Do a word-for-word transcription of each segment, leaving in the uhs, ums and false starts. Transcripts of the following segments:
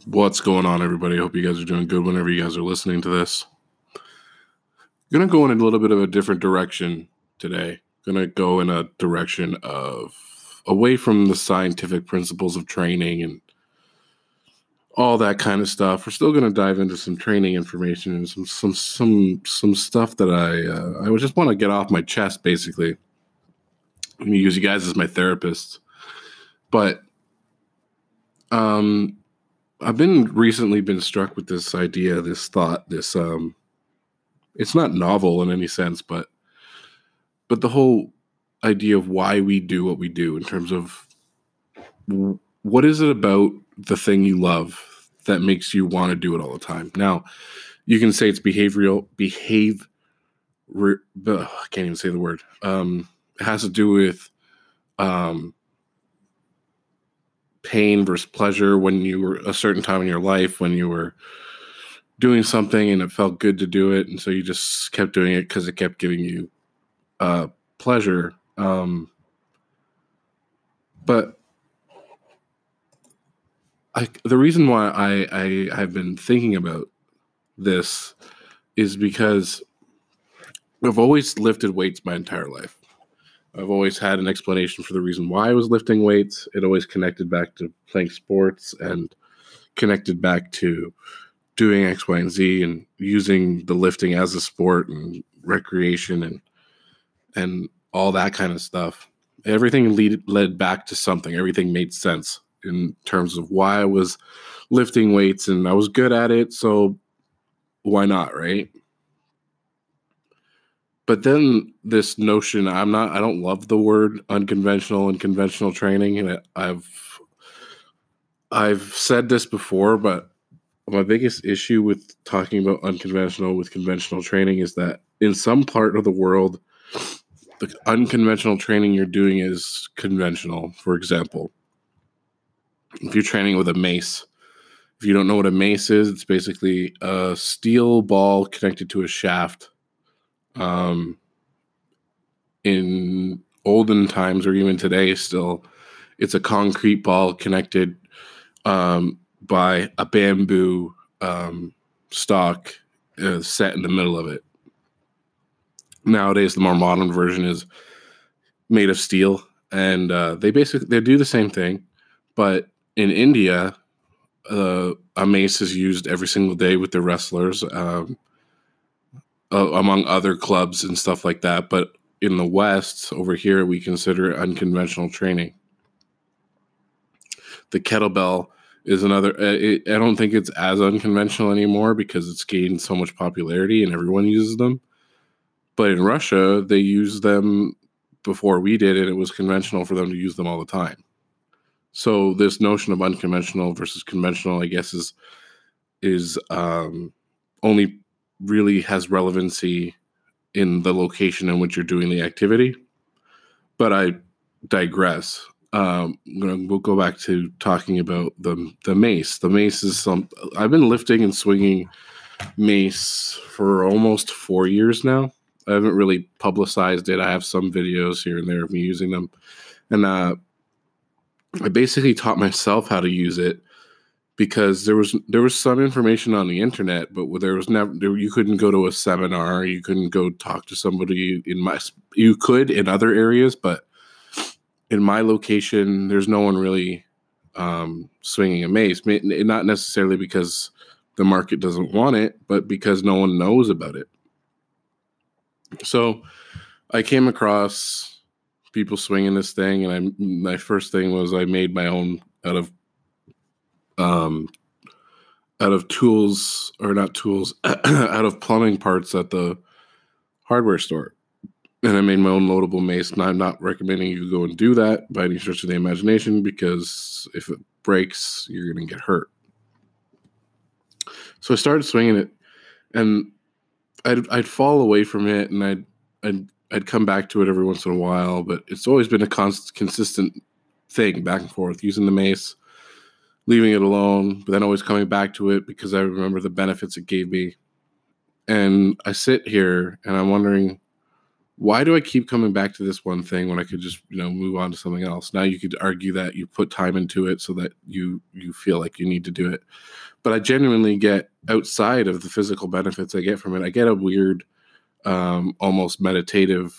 What's going on, everybody? I hope you guys are doing good whenever you guys are listening to this. I'm going to go in a little bit of a different direction today. Going to go in a direction of away from the scientific principles of training and all that kind of stuff. We're still going to dive into some training information and some some some some stuff that I uh, I would just want to get off my chest. Basically, I'm going to use you guys as my therapists, but um. I've been recently been struck with this idea, this thought, this um it's not novel in any sense, but but the whole idea of why we do what we do in terms of w- what is it about the thing you love that makes you want to do it all the time. Now, you can say it's behavioral behave re, ugh, I can't even say the word. Um it has to do with um pain versus pleasure when you were a certain time in your life when you were doing something and it felt good to do it, and so you just kept doing it because it kept giving you uh, pleasure. Um, but I, the reason why I, I have been thinking about this is because I've always lifted weights my entire life. I've always had an explanation for the reason why I was lifting weights. It always connected back to playing sports and connected back to doing X, Y, and Z and using the lifting as a sport and recreation and and all that kind of stuff. Everything lead, led back to something. Everything made sense in terms of why I was lifting weights, and I was good at it, so why not, right? But then this notion, I'm not, I don't love the word unconventional and conventional training, and I've, I've said this before, but my biggest issue with talking about unconventional with conventional training is that in some part of the world, the unconventional training you're doing is conventional. For example, if you're training with a mace, if you don't know what a mace is, it's basically a steel ball connected to a shaft. Um, in olden times, or even today still, it's a concrete ball connected um, by a bamboo um, stalk uh, set in the middle of it. Nowadays, the more modern version is made of steel, and uh, they basically they do the same thing, but in India, uh, a mace is used every single day with the wrestlers, um, uh, among other clubs and stuff like that. But in the West, over here, we consider it unconventional training. The kettlebell is another. Uh, it, I don't think it's as unconventional anymore because it's gained so much popularity and everyone uses them. But in Russia, they use them before we did, and it was conventional for them to use them all the time. So this notion of unconventional versus conventional, I guess, is is um, only really has relevancy in the location in which you're doing the activity. But I digress. Um, gonna, we'll go back to talking about the the mace. The mace is some. I've been lifting and swinging mace for almost four years now. I haven't really publicized it. I have some videos here and there of me using them, and uh, I basically taught myself how to use it because there was there was some information on the internet, but there was never there, you couldn't go to a seminar, you couldn't go talk to somebody in my you could in other areas, but in my location, there's no one really um, swinging a mace. Not necessarily because the market doesn't want it, but because no one knows about it. So I came across people swinging this thing, and I my first thing was I made my own out of um out of tools or not tools out of plumbing parts at the hardware store, and I made my own loadable mace. And I'm not recommending you go and do that by any stretch of the imagination, because if it breaks, you're gonna get hurt. So I started swinging it, and I'd I'd fall away from it, and I'd I'd I'd come back to it every once in a while, but it's always been a constant, consistent thing, back and forth, using the mace, leaving it alone, but then always coming back to it because I remember the benefits it gave me. And I sit here and I'm wondering, why do I keep coming back to this one thing when I could just, you know, move on to something else? Now you could argue that you put time into it so that you you feel like you need to do it. But I genuinely get, outside of the physical benefits I get from it, I get a weird, um, almost meditative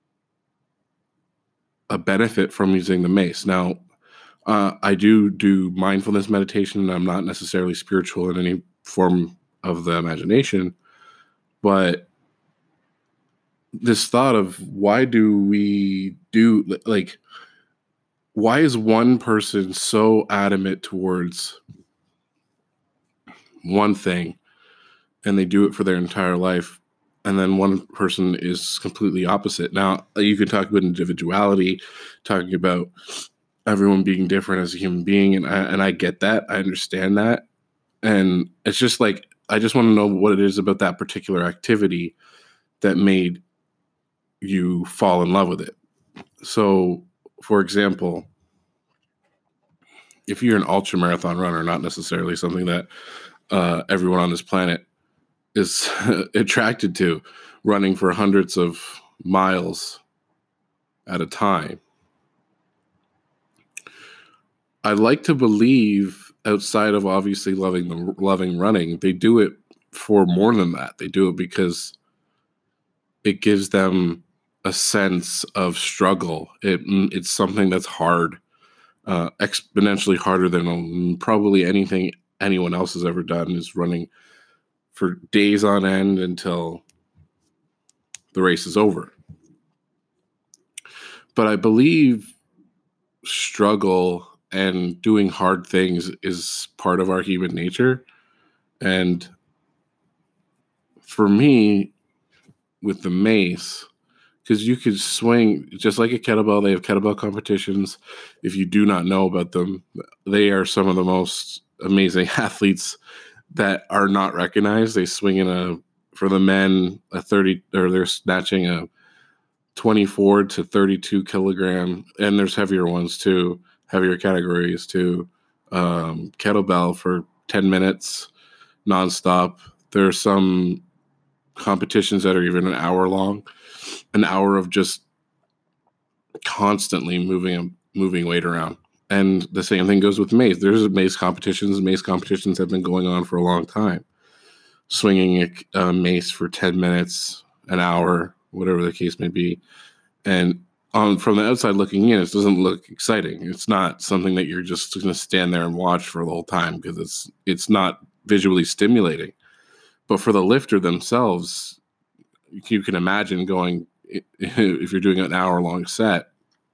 a benefit from using the mace. Now, uh, I do do mindfulness meditation, and I'm not necessarily spiritual in any form of the imagination, but this thought of why do we do, like, why is one person so adamant towards one thing and they do it for their entire life, and then one person is completely opposite? Now, you can talk about individuality, talking about everyone being different as a human being, and I, and I get that. I understand that. And it's just like, I just want to know what it is about that particular activity that made you fall in love with it. So, for example, if you're an ultra marathon runner, not necessarily something that uh, everyone on this planet is attracted to, running for hundreds of miles at a time, I like to believe, outside of obviously loving the loving running, they do it for more than that. They do it because it gives them a sense of struggle. It it's something that's hard, uh, exponentially harder than probably anything anyone else has ever done, is running for days on end until the race is over. But I believe struggle and doing hard things is part of our human nature. And for me, with the mace, because you could swing just like a kettlebell. They have kettlebell competitions. If you do not know about them, they are some of the most amazing athletes that are not recognized. They swing in a, for the men, a thirty, or they're snatching a twenty-four to thirty-two kilogram, and there's heavier ones too, heavier categories too. Um, kettlebell for ten minutes nonstop. There are some competitions that are even an hour long, an hour of just constantly moving moving weight around. And the same thing goes with mace. There's mace competitions. Mace competitions have been going on for a long time. Swinging a, a mace for ten minutes, an hour, whatever the case may be. And on, from the outside looking in, it doesn't look exciting. It's not something that you're just going to stand there and watch for the whole time, because it's it's not visually stimulating. But for the lifter themselves, you can imagine going, if you're doing an hour long set,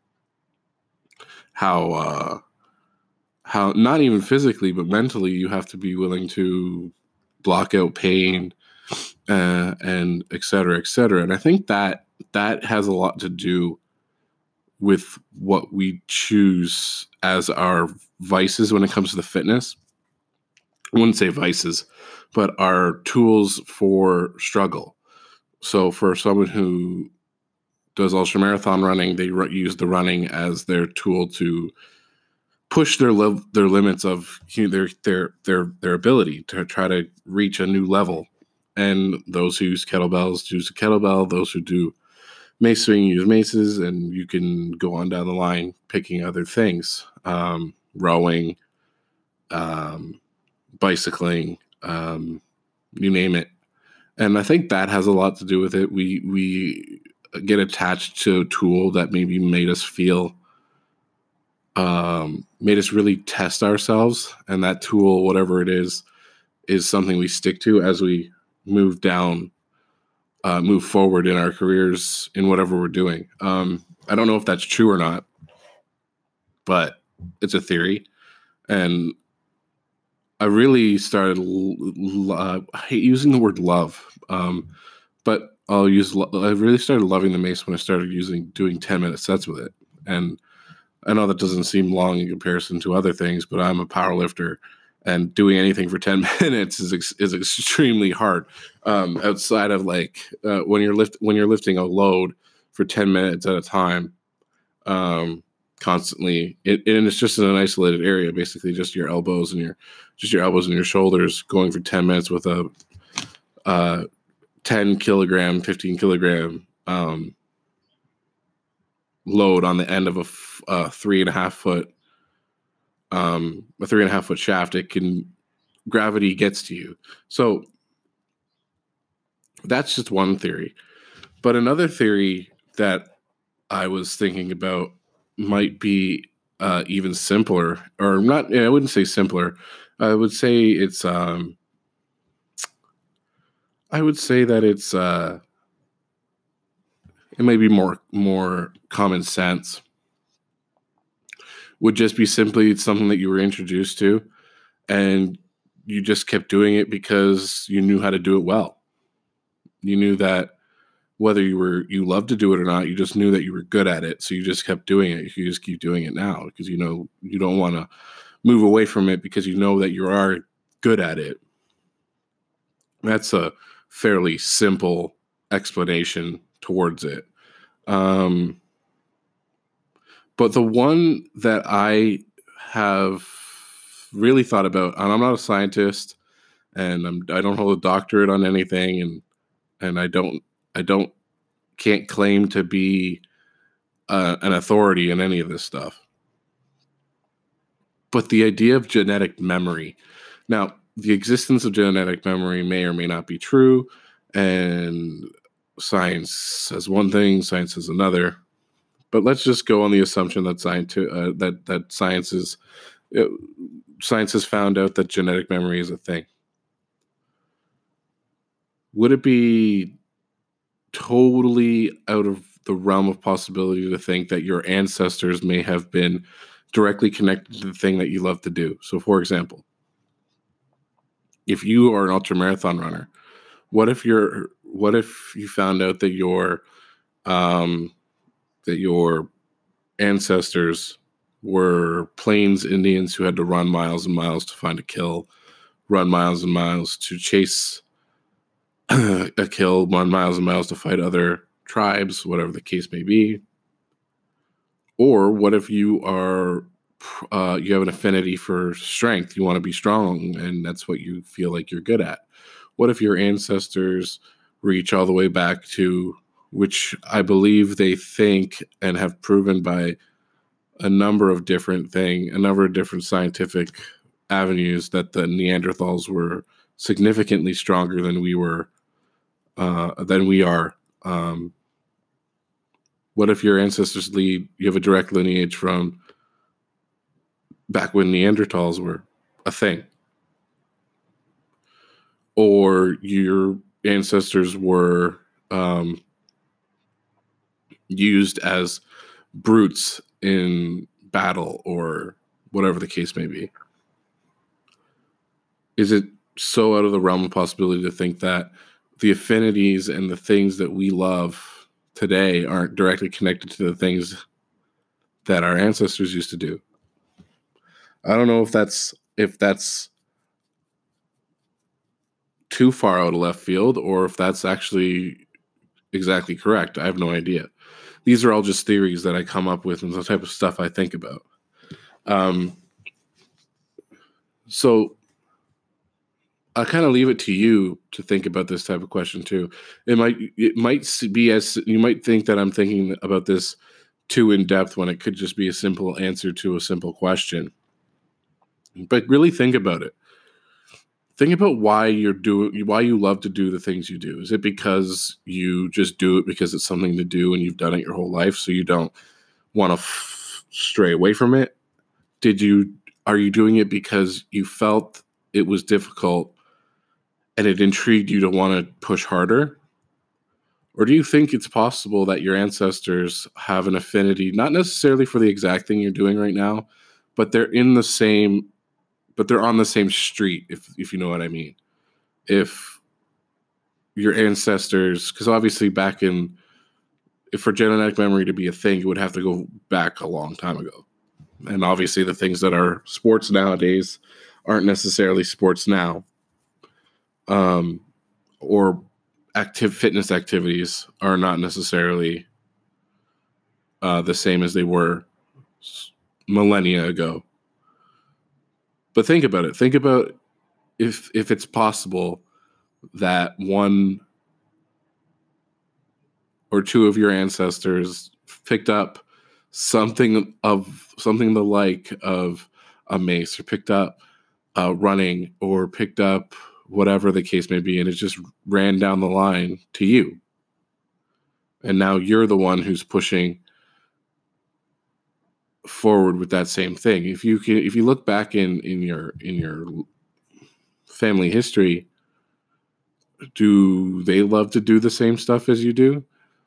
how uh, how not even physically but mentally you have to be willing to block out pain, uh, and et cetera, et cetera. And I think that that has a lot to do with what we choose as our vices when it comes to the fitness. I wouldn't say vices, but our tools for struggle. So for someone who does ultramarathon running, they r- use the running as their tool to push their li- their limits of their their their their ability to try to reach a new level. And those who use kettlebells use a kettlebell. Those who do mace swing use maces, and you can go on down the line picking other things, um, rowing, um, bicycling, um, you name it. And I think that has a lot to do with it. We we get attached to a tool that maybe made us feel, um, made us really test ourselves. And that tool, whatever it is, is something we stick to as we move down, uh, move forward in our careers in whatever we're doing. Um, I don't know if that's true or not, but it's a theory. And I really started, uh, I hate using the word love, um, but I'll use, lo- I really started loving the mace when I started using, doing ten minute sets with it. And I know that doesn't seem long in comparison to other things, but I'm a power lifter, and doing anything for ten minutes is, ex- is extremely hard. Um, outside of like, uh, when you're lift, when you're lifting a load for ten minutes at a time, um, constantly, it, and it's just in an isolated area, basically just your elbows and your, just your elbows and your shoulders, going for ten minutes with a, uh, ten kilogram, fifteen kilogram, um, load on the end of a, f- a three and a half foot um, a three and a half foot shaft, it can gravity gets to you. So that's just one theory. But another theory that I was thinking about might be uh, even simpler, or not. I wouldn't say simpler. I would say it's. Um, I would say that it's. Uh, it may be more more common sense. Would just be simply something that you were introduced to, and you just kept doing it because you knew how to do it well. You knew that whether you were you loved to do it or not, you just knew that you were good at it. So you just kept doing it. You just keep doing it now because you know you don't want to move away from it because you know that you are good at it. That's a fairly simple explanation towards it. Um, but the one that I have really thought about, and I'm not a scientist, and I'm, I don't hold a doctorate on anything, and and I don't I don't can't claim to be uh, an authority in any of this stuff. But the idea of genetic memory. Now, the existence of genetic memory may or may not be true, and science says one thing, science says another. But let's just go on the assumption that science uh, that that science is uh, science has found out that genetic memory is a thing. Would it be totally out of the realm of possibility to think that your ancestors may have been directly connected to the thing that you love to do? So, for example, if you are an ultramarathon runner, what if you're what if you found out that your um, that your ancestors were Plains Indians who had to run miles and miles to find a kill, run miles and miles to chase a kill, run miles and miles to fight other tribes, whatever the case may be? Or what if you are uh, you have an affinity for strength, you want to be strong, and that's what you feel like you're good at? What if your ancestors reach all the way back to, which I believe they think and have proven by a number of different things, a number of different scientific avenues, that the Neanderthals were significantly stronger than we were, uh, than we are. Um, what if your ancestors lead, you have a direct lineage from back when Neanderthals were a thing? Or your ancestors were um, used as brutes in battle, or whatever the case may be? Is it so out of the realm of possibility to think that the affinities and the things that we love today aren't directly connected to the things that our ancestors used to do? I don't know if that's if that's too far out of left field, or if that's actually exactly correct. I have no idea. These are all just theories that I come up with and the type of stuff I think about. Um, so I kind of leave it to you to think about this type of question too. It might it might be as you might think that I'm thinking about this too in depth when it could just be a simple answer to a simple question. But really think about it. Think about why you're doing, why you love to do the things you do. Is it because you just do it because it's something to do and you've done it your whole life, so you don't want to f- stray away from it? Did you are you doing it because you felt it was difficult and it intrigued you to want to push harder? Or do you think it's possible that your ancestors have an affinity, not necessarily for the exact thing you're doing right now, but they're in the same, but they're on the same street, if if you know what I mean? If your ancestors, because obviously back in, if for genetic memory to be a thing, it would have to go back a long time ago. And obviously the things that are sports nowadays aren't necessarily sports now. Um, or active fitness activities are not necessarily uh, the same as they were millennia ago. But think about it. Think about if if it's possible that one or two of your ancestors picked up something of something the like of a mace, or picked up uh, running, or picked up whatever the case may be, and it just ran down the line to you. And now you're the one who's pushing forward with that same thing. If you can, if you look back in, in your in your family history, do they love to do the same stuff as you do?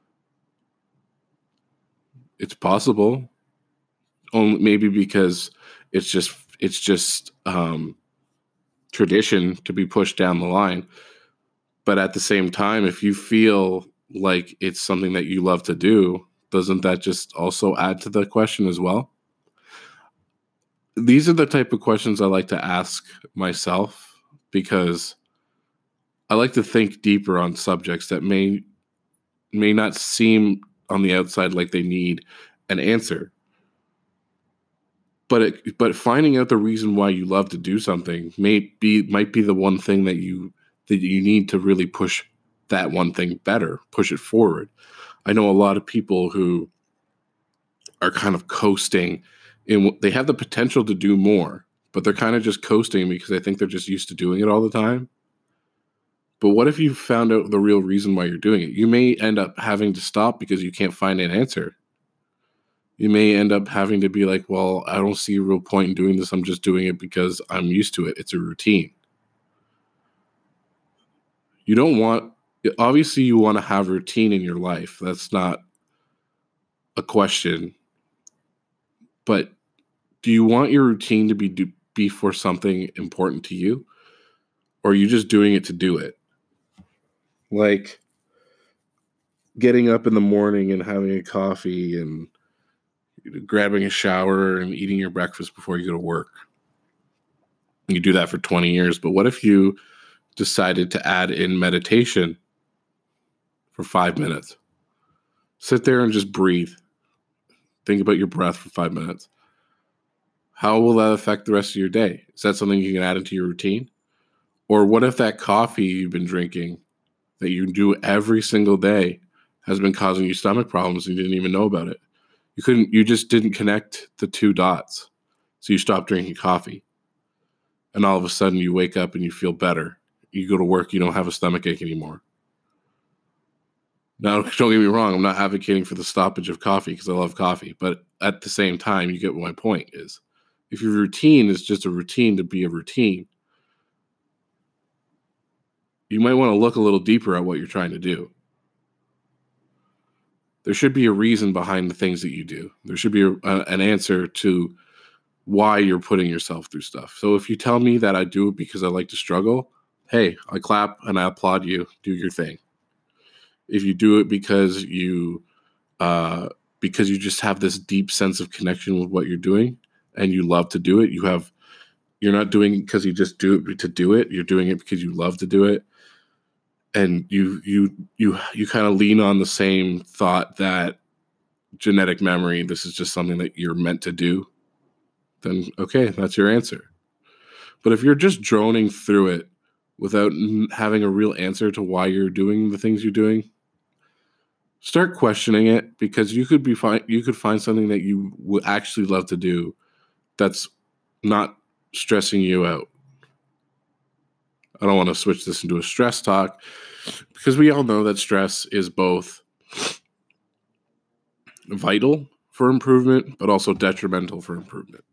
It's possible. Only maybe because it's just it's just um, tradition to be pushed down the line. But at the same time, if you feel like it's something that you love to do, doesn't that just also add to the question as well? These are the type of questions I like to ask myself, because I like to think deeper on subjects that may may not seem on the outside like they need an answer. But it, but finding out the reason why you love to do something may be might be the one thing that you that you need to really push that one thing better, push it forward. I know a lot of people who are kind of coasting, and they have the potential to do more, but they're kind of just coasting because I think they're just used to doing it all the time. But what if you found out the real reason why you're doing it? You may end up having to stop because you can't find an answer. You may end up having to be like, well, I don't see a real point in doing this. I'm just doing it because I'm used to it. It's a routine. You don't want, obviously you want to have routine in your life. That's not a question. But do you want your routine to be do, be for something important to you? Or are you just doing it to do it? Like getting up in the morning and having a coffee and grabbing a shower and eating your breakfast before you go to work. You do that for twenty years. But what if you decided to add in meditation for five minutes? Sit there and just breathe. Think about your breath for five minutes. How will that affect the rest of your day? Is that something you can add into your routine? Or what if that coffee you've been drinking that you do every single day has been causing you stomach problems and you didn't even know about it? You couldn't, you just didn't connect the two dots. So you stopped drinking coffee. And all of a sudden you wake up and you feel better. You go to work, you don't have a stomach ache anymore. Now, don't get me wrong, I'm not advocating for the stoppage of coffee because I love coffee. But at the same time, you get what my point is. If your routine is just a routine to be a routine, you might want to look a little deeper at what you're trying to do. There should be a reason behind the things that you do. There should be a, a, an answer to why you're putting yourself through stuff. So if you tell me that I do it because I like to struggle, hey, I clap and I applaud you. Do your thing. If you do it because you uh, because you just have this deep sense of connection with what you're doing and you love to do it, you have you're not doing it because you just do it to do it. You're doing it because you love to do it. And you you you you kind of lean on the same thought that genetic memory, this is just something that you're meant to do, then okay, that's your answer. But if you're just droning through it without having a real answer to why you're doing the things you're doing, start questioning it, because you could be find you could find something that you would actually love to do that's not stressing you out. I don't want to switch this into a stress talk, because we all know that stress is both vital for improvement, but also detrimental for improvement.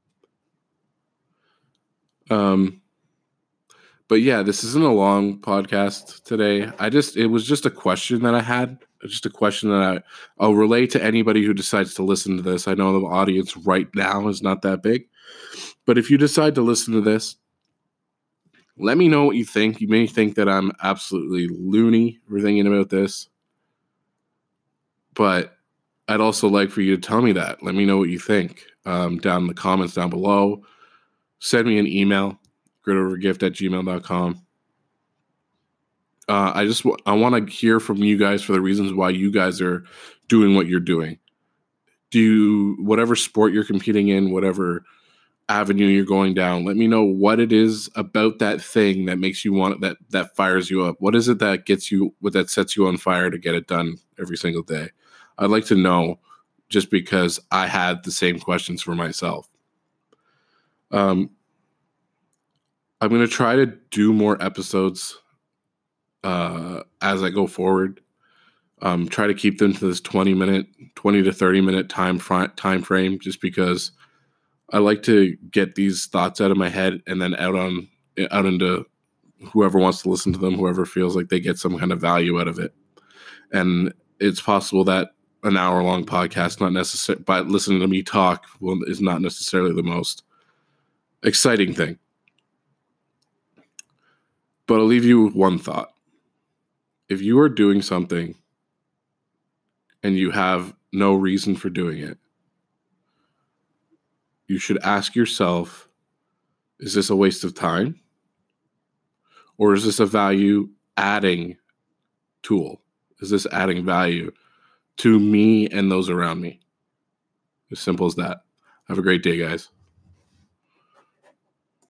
Um, but yeah, this isn't a long podcast today. I just, it was just a question that I had, just a question that I, I'll relay to anybody who decides to listen to this. I know the audience right now is not that big, but if you decide to listen to this, let me know what you think. You may think that I'm absolutely loony for thinking about this, but I'd also like for you to tell me that. Let me know what you think um, down in the comments down below. Send me an email, gritovergift at gmail dot com. Uh, I just w- I want to hear from you guys for the reasons why you guys are doing what you're doing. Do you, whatever sport you're competing in, whatever avenue you're going down, let me know what it is about that thing that makes you want it, that that fires you up. What is it that gets you, what that sets you on fire to get it done every single day? I'd like to know, just because I had the same questions for myself. Um, I'm going to try to do more episodes uh, as I go forward. Um, try to keep them to this twenty minute, twenty to thirty minute time fr- time frame, just because I like to get these thoughts out of my head and then out on out into whoever wants to listen to them, whoever feels like they get some kind of value out of it. And it's possible that an hour long podcast, not necessarily, but listening to me talk will, is not necessarily the most exciting thing. But I'll leave you with one thought. If you are doing something and you have no reason for doing it, you should ask yourself, is this a waste of time? Or is this a value adding tool? Is this adding value to me and those around me? As simple as that. Have a great day, guys.